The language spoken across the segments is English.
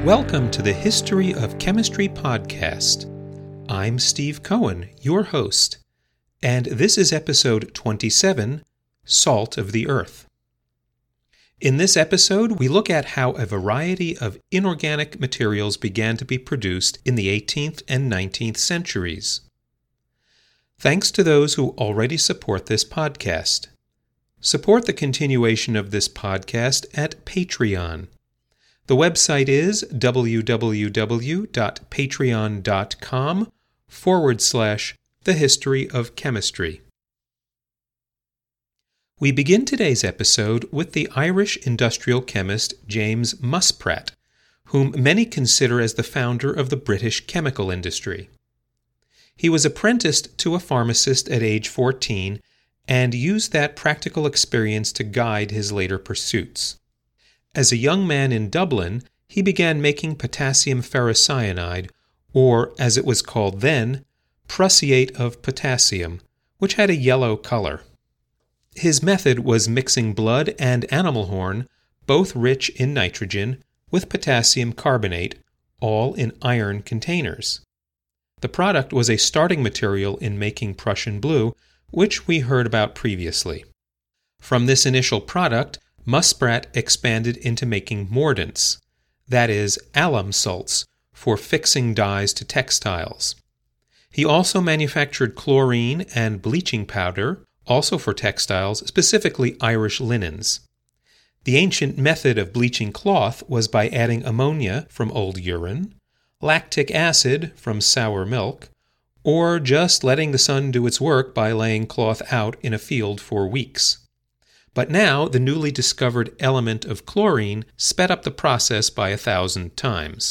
Welcome to the History of Chemistry podcast. I'm Steve Cohen, your host, and this is episode 27, Salt of the Earth. In this episode, we look at how a variety of inorganic materials began to be produced in the 18th and 19th centuries. Thanks to those who already support this podcast. Support the continuation of this podcast at Patreon. The website is www.patreon.com/The History of Chemistry. We begin today's episode with the Irish industrial chemist James Muspratt, whom many consider as the founder of the British chemical industry. He was apprenticed to a pharmacist at age 14 and used that practical experience to guide his later pursuits. As a young man in Dublin, he began making potassium ferrocyanide, or, as it was called then, prussiate of potassium, which had a yellow color. His method was mixing blood and animal horn, both rich in nitrogen, with potassium carbonate, all in iron containers. The product was a starting material in making Prussian blue, which we heard about previously. From this initial product, Muspratt expanded into making mordants, that is, alum salts, for fixing dyes to textiles. He also manufactured chlorine and bleaching powder, also for textiles, specifically Irish linens. The ancient method of bleaching cloth was by adding ammonia from old urine, lactic acid from sour milk, or just letting the sun do its work by laying cloth out in a field for weeks. But now the newly discovered element of chlorine sped up the process by 1,000 times.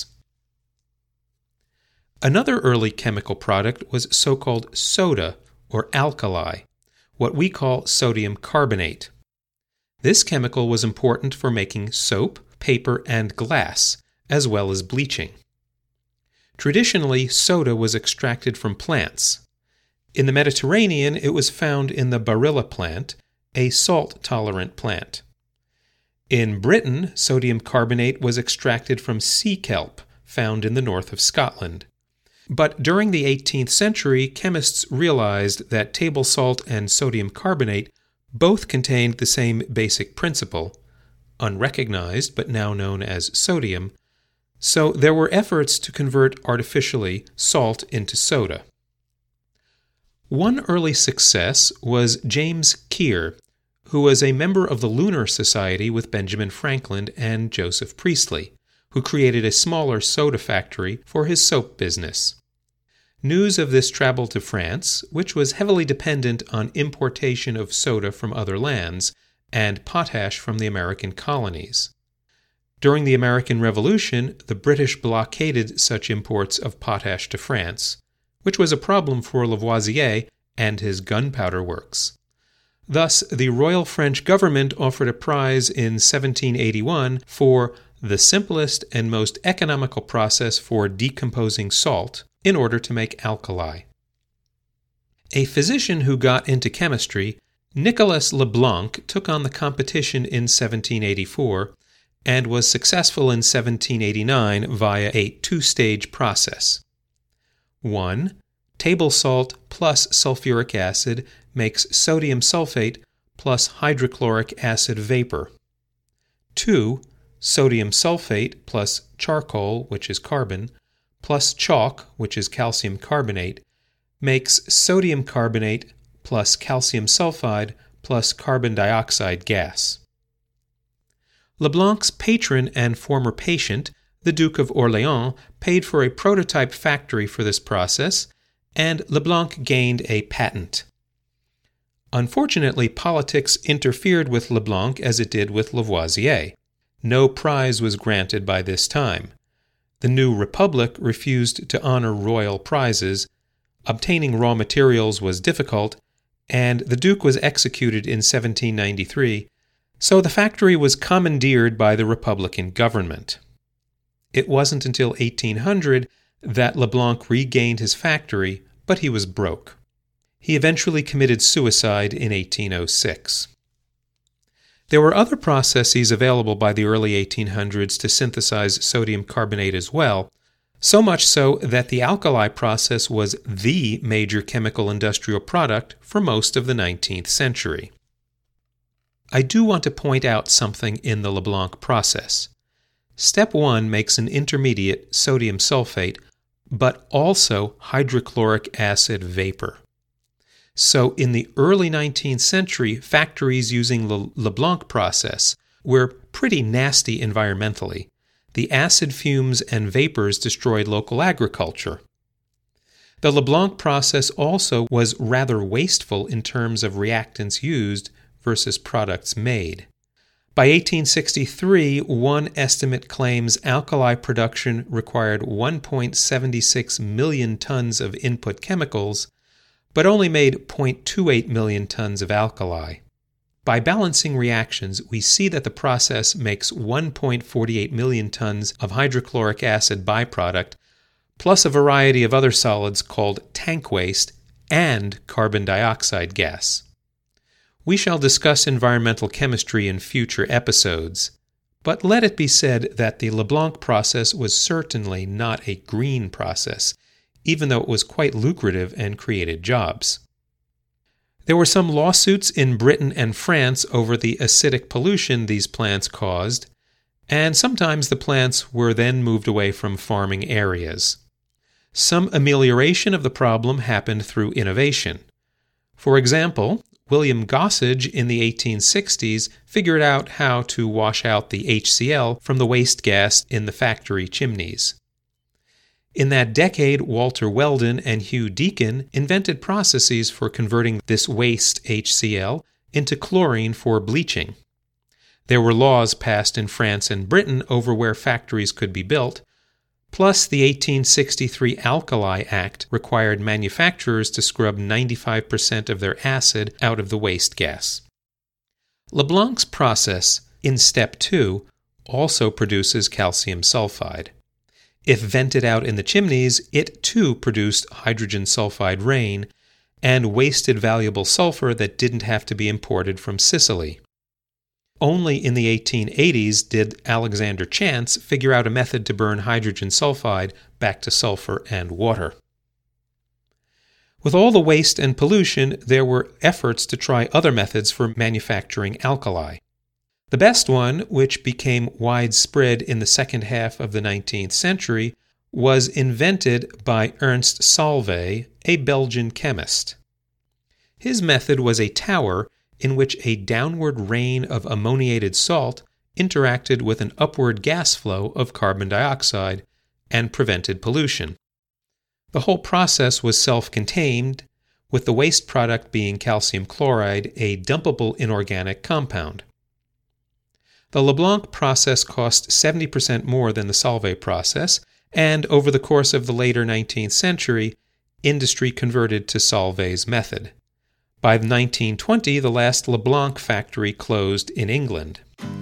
Another early chemical product was so-called soda, or alkali, what we call sodium carbonate. This chemical was important for making soap, paper, and glass, as well as bleaching. Traditionally, soda was extracted from plants. In the Mediterranean, it was found in the barilla plant, a salt-tolerant plant. In Britain, sodium carbonate was extracted from sea kelp, found in the north of Scotland. But during the 18th century, chemists realized that table salt and sodium carbonate both contained the same basic principle, unrecognized but now known as sodium, so there were efforts to convert artificially salt into soda. One early success was James Keir, who was a member of the Lunar Society with Benjamin Franklin and Joseph Priestley, who created a smaller soda factory for his soap business. News of this traveled to France, which was heavily dependent on importation of soda from other lands and potash from the American colonies. During the American Revolution, the British blockaded such imports of potash to France, which was a problem for Lavoisier and his gunpowder works. Thus, the Royal French government offered a prize in 1781 for the simplest and most economical process for decomposing salt in order to make alkali. A physician who got into chemistry, Nicolas Leblanc, took on the competition in 1784 and was successful in 1789 via a two-stage process. 1. Table salt plus sulfuric acid makes sodium sulfate plus hydrochloric acid vapor. 2. Sodium sulfate plus charcoal, which is carbon, plus chalk, which is calcium carbonate, makes sodium carbonate plus calcium sulfide plus carbon dioxide gas. Leblanc's patron and former patient, the Duke of Orléans, paid for a prototype factory for this process, and Leblanc gained a patent. Unfortunately, politics interfered with Leblanc as it did with Lavoisier. No prize was granted by this time. The new republic refused to honor royal prizes, obtaining raw materials was difficult, and the Duke was executed in 1793, so the factory was commandeered by the Republican government. It wasn't until 1800 that Leblanc regained his factory, but he was broke. He eventually committed suicide in 1806. There were other processes available by the early 1800s to synthesize sodium carbonate as well, so much so that the alkali process was the major chemical industrial product for most of the 19th century. I do want to point out something in the Leblanc process. Step 1 makes an intermediate, sodium sulfate, but also hydrochloric acid vapor. So in the early 19th century, factories using the Leblanc process were pretty nasty environmentally. The acid fumes and vapors destroyed local agriculture. The Leblanc process also was rather wasteful in terms of reactants used versus products made. By 1863, one estimate claims alkali production required 1.76 million tons of input chemicals, but only made 0.28 million tons of alkali. By balancing reactions, we see that the process makes 1.48 million tons of hydrochloric acid byproduct, plus a variety of other solids called tank waste and carbon dioxide gas. We shall discuss environmental chemistry in future episodes, but let it be said that the Leblanc process was certainly not a green process, even though it was quite lucrative and created jobs. There were some lawsuits in Britain and France over the acidic pollution these plants caused, and sometimes the plants were then moved away from farming areas. Some amelioration of the problem happened through innovation. For example, William Gossage in the 1860s figured out how to wash out the HCl from the waste gas in the factory chimneys. In that decade, Walter Weldon and Hugh Deakin invented processes for converting this waste HCl into chlorine for bleaching. There were laws passed in France and Britain over where factories could be built, plus the 1863 Alkali Act required manufacturers to scrub 95% of their acid out of the waste gas. Leblanc's process, in step 2, also produces calcium sulfide. If vented out in the chimneys, it too produced hydrogen sulfide rain and wasted valuable sulfur that didn't have to be imported from Sicily. Only in the 1880s did Alexander Chance figure out a method to burn hydrogen sulfide back to sulfur and water. With all the waste and pollution, there were efforts to try other methods for manufacturing alkali. The best one, which became widespread in the second half of the 19th century, was invented by Ernst Solvay, a Belgian chemist. His method was a tower in which a downward rain of ammoniated salt interacted with an upward gas flow of carbon dioxide and prevented pollution. The whole process was self-contained, with the waste product being calcium chloride, a dumpable inorganic compound. The Leblanc process cost 70% more than the Solvay process, and over the course of the later 19th century, industry converted to Solvay's method. By 1920, the last Leblanc factory closed in England.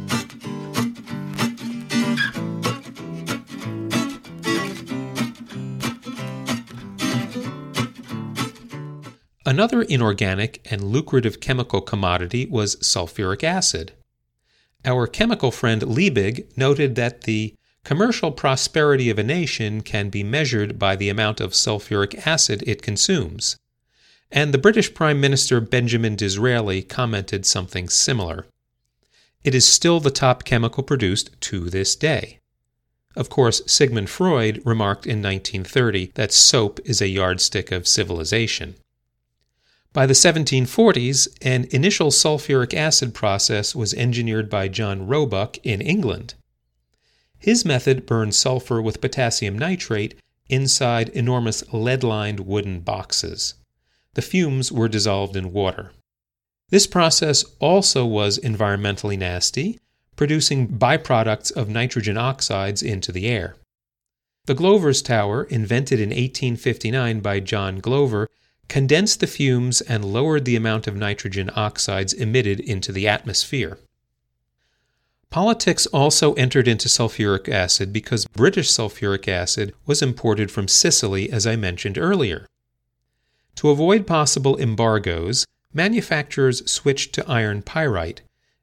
Another inorganic and lucrative chemical commodity was sulfuric acid. Our chemical friend Liebig noted that the commercial prosperity of a nation can be measured by the amount of sulfuric acid it consumes. And the British Prime Minister Benjamin Disraeli commented something similar. It is still the top chemical produced to this day. Of course, Sigmund Freud remarked in 1930 that soap is a yardstick of civilization. By the 1740s, an initial sulfuric acid process was engineered by John Roebuck in England. His method burned sulfur with potassium nitrate inside enormous lead-lined wooden boxes. The fumes were dissolved in water. This process also was environmentally nasty, producing byproducts of nitrogen oxides into the air. The Glover's Tower, invented in 1859 by John Glover, condensed the fumes and lowered the amount of nitrogen oxides emitted into the atmosphere. Politics also entered into sulfuric acid because British sulfuric acid was imported from Sicily, as I mentioned earlier. To avoid possible embargoes, manufacturers switched to iron pyrite,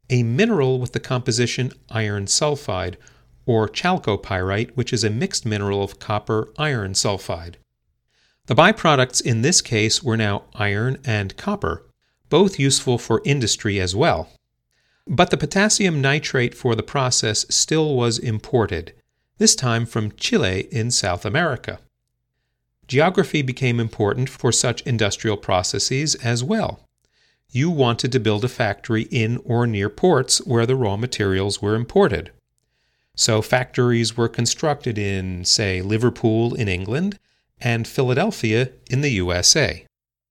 a mineral with the composition iron sulfide, or chalcopyrite, which is a mixed mineral of copper-iron sulfide. The byproducts in this case were now iron and copper, both useful for industry as well. But the potassium nitrate for the process still was imported, this time from Chile in South America. Geography became important for such industrial processes as well. You wanted to build a factory in or near ports where the raw materials were imported. So factories were constructed in, say, Liverpool in England and Philadelphia in the USA.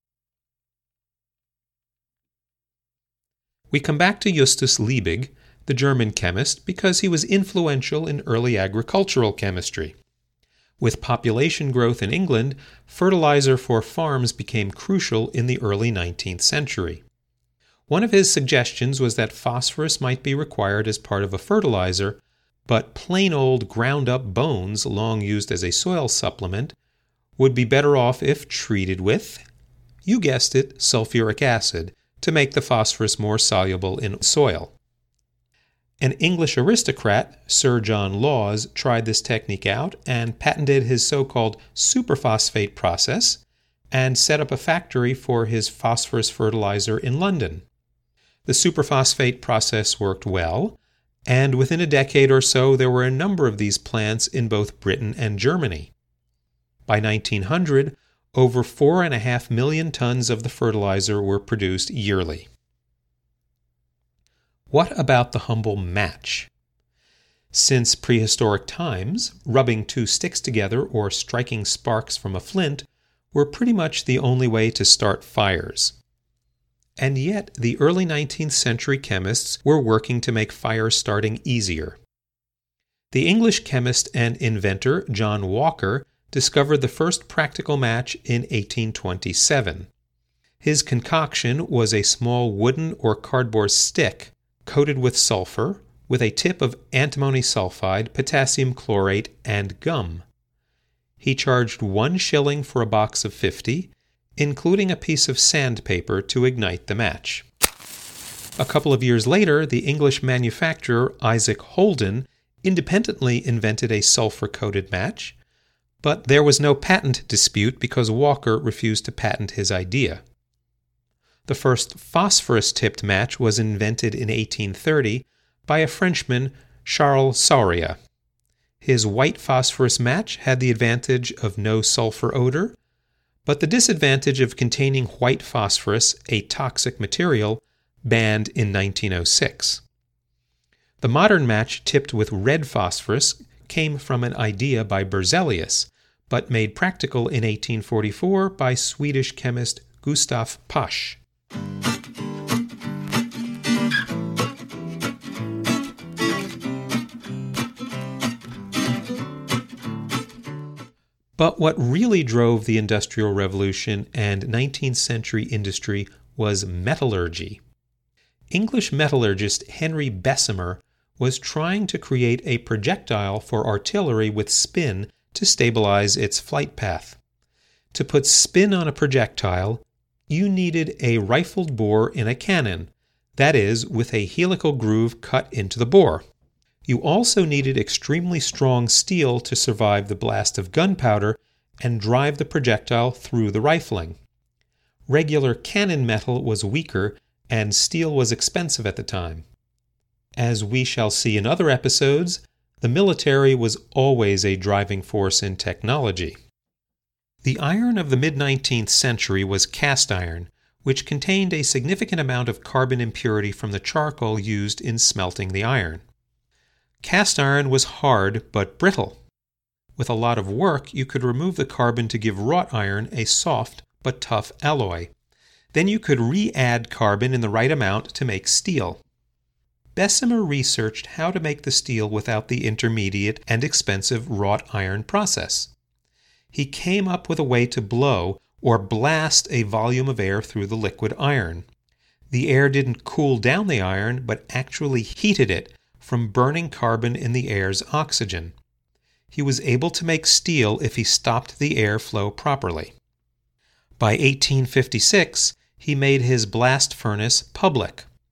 We come back to Justus Liebig, the German chemist, because he was influential in early agricultural chemistry. With population growth in England, fertilizer for farms became crucial in the early 19th century. One of his suggestions was that phosphorus might be required as part of a fertilizer, but plain old ground-up bones, long used as a soil supplement, would be better off if treated with, you guessed it, sulfuric acid, to make the phosphorus more soluble in soil. An English aristocrat, Sir John Laws, tried this technique out and patented his so-called superphosphate process and set up a factory for his phosphorus fertilizer in London. The superphosphate process worked well, and within a decade or so there were a number of these plants in both Britain and Germany. By 1900, over 4.5 million tons of the fertilizer were produced yearly. What about the humble match? Since prehistoric times, rubbing two sticks together or striking sparks from a flint were pretty much the only way to start fires. And yet, the early 19th century chemists were working to make fire starting easier. The English chemist and inventor John Walker discovered the first practical match in 1827. His concoction was a small wooden or cardboard stick coated with sulfur, with a tip of antimony sulfide, potassium chlorate, and gum. He charged 1 shilling for a box of 50, including a piece of sandpaper to ignite the match. A couple of years later, the English manufacturer Isaac Holden independently invented a sulfur-coated match, but there was no patent dispute because Walker refused to patent his idea. The first phosphorus-tipped match was invented in 1830 by a Frenchman, Charles Sauria. His white phosphorus match had the advantage of no sulfur odor, but the disadvantage of containing white phosphorus, a toxic material, banned in 1906. The modern match tipped with red phosphorus came from an idea by Berzelius, but made practical in 1844 by Swedish chemist Gustav Pasch. But what really drove the Industrial Revolution and 19th century industry was metallurgy. English metallurgist Henry Bessemer was trying to create a projectile for artillery with spin to stabilize its flight path. To put spin on a projectile, you needed a rifled bore in a cannon, that is, with a helical groove cut into the bore. You also needed extremely strong steel to survive the blast of gunpowder and drive the projectile through the rifling. Regular cannon metal was weaker, and steel was expensive at the time. As we shall see in other episodes, the military was always a driving force in technology. The iron of the mid-19th century was cast iron, which contained a significant amount of carbon impurity from the charcoal used in smelting the iron. Cast iron was hard but brittle. With a lot of work, you could remove the carbon to give wrought iron a soft but tough alloy. Then you could re-add carbon in the right amount to make steel. Bessemer researched how to make the steel without the intermediate and expensive wrought iron process. He came up with a way to blow or blast a volume of air through the liquid iron. The air didn't cool down the iron, but actually heated it from burning carbon in the air's oxygen. He was able to make steel if he stopped the air flow properly. By 1856, he made his blast furnace public.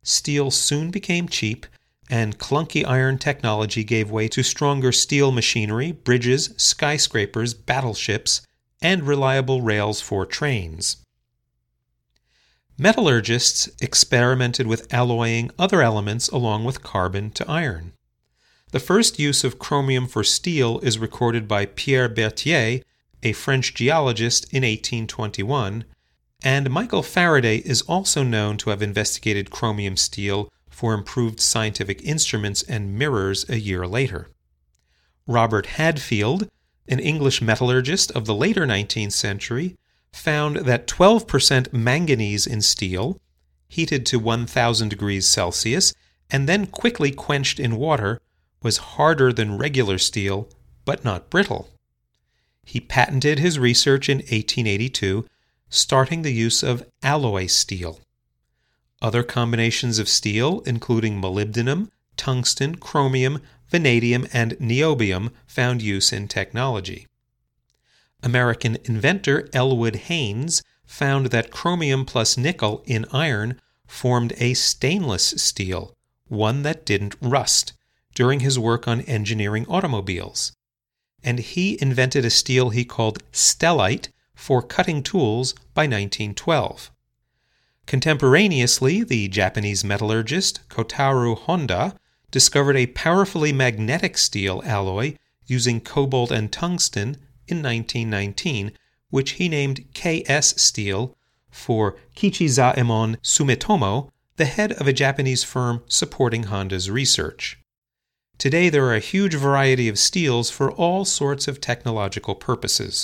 steel soon became cheap, and clunky iron technology gave way to stronger steel machinery, bridges, skyscrapers, battleships, and reliable rails for trains. Metallurgists experimented with alloying other elements along with carbon to iron. The first use of chromium for steel is recorded by Pierre Berthier, a French geologist, in 1821, and Michael Faraday is also known to have investigated chromium steel for improved scientific instruments and mirrors a year later. Robert Hadfield, an English metallurgist of the later 19th century, found that 12% manganese in steel, heated to 1,000 degrees Celsius and then quickly quenched in water, was harder than regular steel, but not brittle. He patented his research in 1882, starting the use of alloy steel. Other combinations of steel, including molybdenum, tungsten, chromium, vanadium, and niobium, found use in technology. American inventor Elwood Haynes found that chromium plus nickel in iron formed a stainless steel, one that didn't rust, during his work on engineering automobiles. And he invented a steel he called stellite for cutting tools by 1912. Contemporaneously, the Japanese metallurgist Kotaro Honda discovered a powerfully magnetic steel alloy using cobalt and tungsten in 1919, which he named KS steel for Kichizaemon Sumitomo, the head of a Japanese firm supporting Honda's research. Today there are a huge variety of steels for all sorts of technological purposes.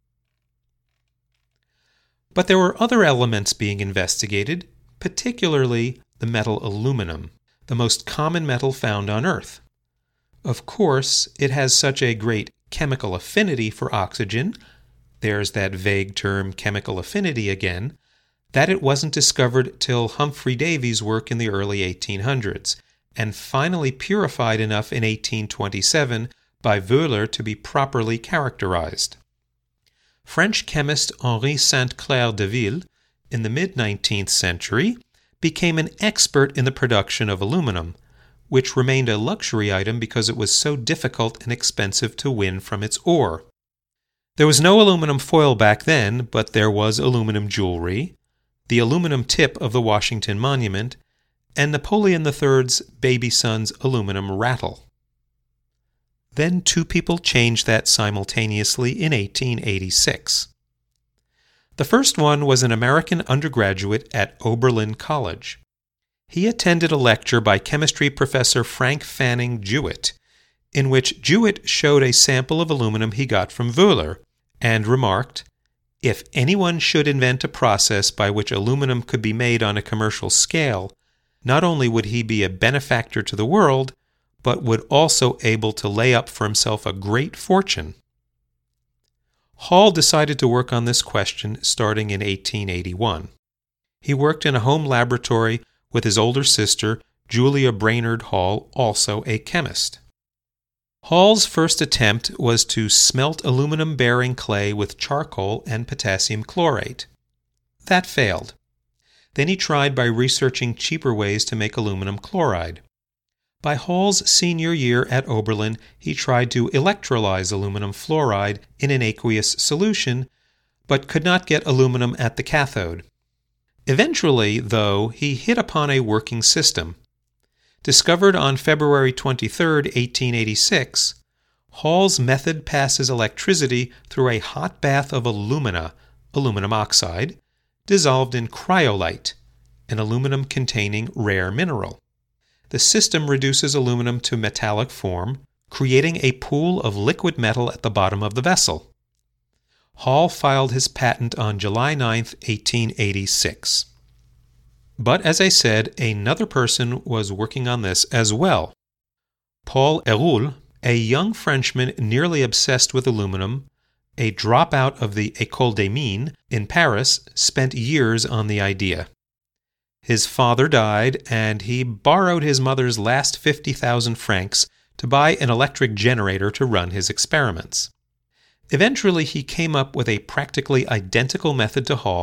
But there were other elements being investigated, particularly the metal aluminum, the most common metal found on Earth. Of course, it has such a great chemical affinity for oxygen, there's that vague term chemical affinity again, that it wasn't discovered till Humphrey Davy's work in the early 1800s, and finally purified enough in 1827 by Wöhler to be properly characterized. French chemist Henri Sainte-Claire Deville, in the mid-19th century, became an expert in the production of aluminum, which remained a luxury item because it was so difficult and expensive to win from its ore. There was no aluminum foil back then, but there was aluminum jewelry, the aluminum tip of the Washington Monument, and Napoleon III's baby son's aluminum rattle. Then two people changed that simultaneously in 1886. The first one was an American undergraduate at Oberlin College. He attended a lecture by chemistry professor Frank Fanning Jewett, in which Jewett showed a sample of aluminum he got from Wöhler, and remarked, "If anyone should invent a process by which aluminum could be made on a commercial scale, not only would he be a benefactor to the world, but would also able to lay up for himself a great fortune." Hall decided to work on this question starting in 1881. He worked in a home laboratory with his older sister, Julia Brainerd Hall, also a chemist. Hall's first attempt was to smelt aluminum-bearing clay with charcoal and potassium chlorate. That failed. Then he tried by researching cheaper ways to make aluminum chloride. By Hall's senior year at Oberlin, he tried to electrolyze aluminum fluoride in an aqueous solution, but could not get aluminum at the cathode. Eventually, though, he hit upon a working system. Discovered on February 23, 1886, Hall's method passes electricity through a hot bath of alumina, aluminum oxide, dissolved in cryolite, an aluminum-containing rare mineral. The system reduces aluminum to metallic form, creating a pool of liquid metal at the bottom of the vessel. Hall filed his patent on July 9, 1886. But as I said, another person was working on this as well. Paul Héroult, a young Frenchman nearly obsessed with aluminum, a dropout of the École des Mines in Paris, spent years on the idea. His father died, and he borrowed his mother's last 50,000 francs to buy an electric generator to run his experiments. Eventually, he came up with a practically identical method to Hall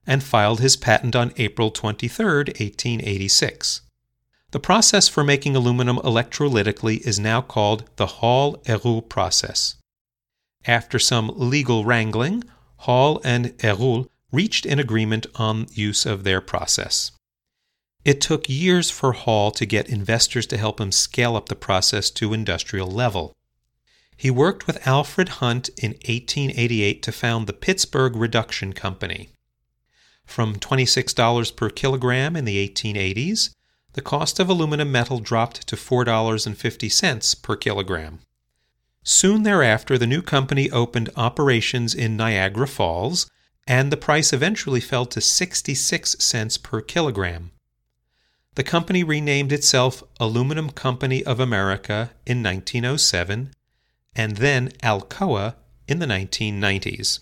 and filed his patent on April 23, 1886. The process for making aluminum electrolytically is now called the Hall-Héroult process. After some legal wrangling, Hall and Héroult reached an agreement on use of their process. It took years for Hall to get investors to help him scale up the process to industrial level. He worked with Alfred Hunt in 1888 to found the Pittsburgh Reduction Company. From $26 per kilogram in the 1880s, the cost of aluminum metal dropped to $4.50 per kilogram. Soon thereafter, the new company opened operations in Niagara Falls, and the price eventually fell to 66 cents per kilogram. The company renamed itself Aluminum Company of America in 1907, and then Alcoa in the 1990s.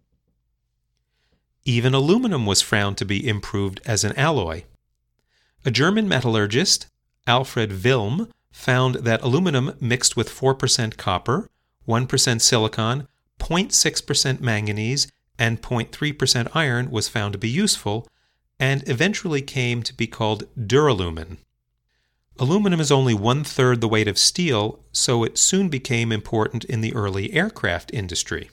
Even aluminum was found to be improved as an alloy. A German metallurgist, Alfred Wilm, found that aluminum mixed with 4% copper, 1% silicon, 0.6% manganese, and 0.3% iron was found to be useful, and eventually came to be called duralumin. Aluminum is only 1/3 the weight of steel, so it soon became important in the early aircraft industry.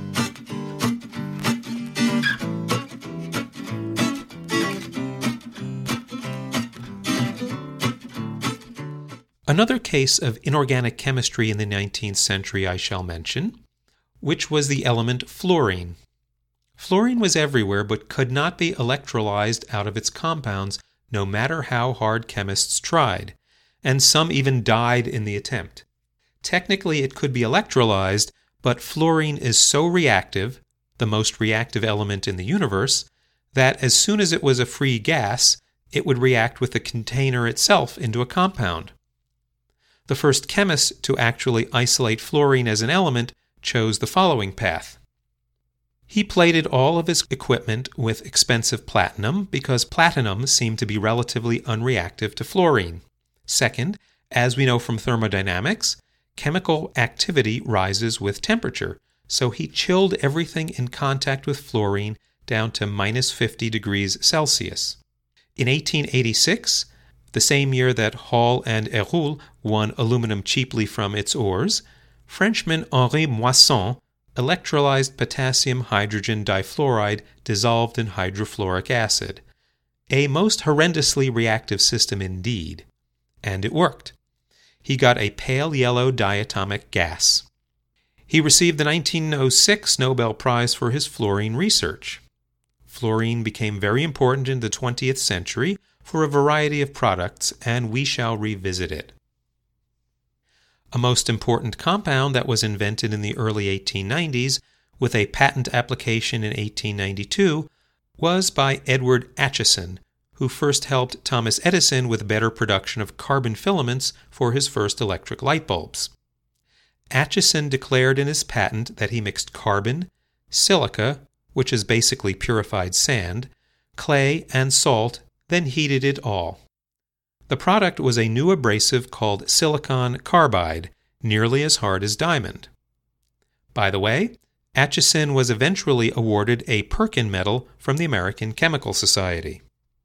Another case of inorganic chemistry in the 19th century I shall mention, which was the element fluorine. Fluorine was everywhere but could not be electrolyzed out of its compounds no matter how hard chemists tried, and some even died in the attempt. Technically it could be electrolyzed, but fluorine is so reactive, the most reactive element in the universe, that as soon as it was a free gas, it would react with the container itself into a compound. The first chemist to actually isolate fluorine as an element chose the following path. He plated all of his equipment with expensive platinum because platinum seemed to be relatively unreactive to fluorine. Second, as we know from thermodynamics, chemical activity rises with temperature, so he chilled everything in contact with fluorine down to -50 degrees Celsius. In 1886, the same year that Hall and Héroult won aluminum cheaply from its ores, Frenchman Henri Moisson electrolyzed potassium hydrogen difluoride dissolved in hydrofluoric acid, a most horrendously reactive system indeed. And it worked. He got a pale yellow diatomic gas. He received the 1906 Nobel Prize for his fluorine research. Fluorine became very important in the 20th century for a variety of products, and we shall revisit it. A most important compound that was invented in the early 1890s with a patent application in 1892 was by Edward Acheson, who first helped Thomas Edison with better production of carbon filaments for his first electric light bulbs. Acheson declared in his patent that he mixed carbon, silica, which is basically purified sand, clay, and salt, then heated it all. The product was a new abrasive called silicon carbide, nearly as hard as diamond. By the way, Acheson was eventually awarded a Perkin Medal from the American Chemical Society.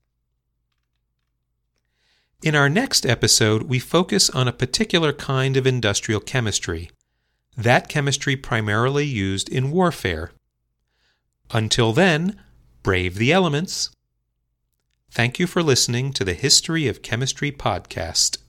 In our next episode, we focus on a particular kind of industrial chemistry, that chemistry primarily used in warfare. Until then, brave the elements. Thank you for listening to the History of Chemistry podcast.